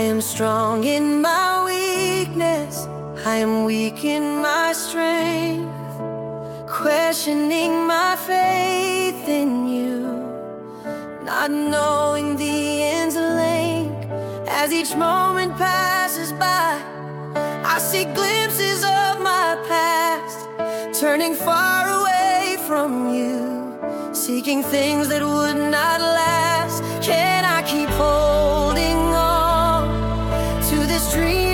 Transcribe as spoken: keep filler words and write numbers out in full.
am strong in my weakness, I am weak in my strength, questioning my faith in you, not knowing the end's length. As each moment passes by, I see glimpses of my past, turning far away from you, seeking things that would not last. Can I keep holding on to this dream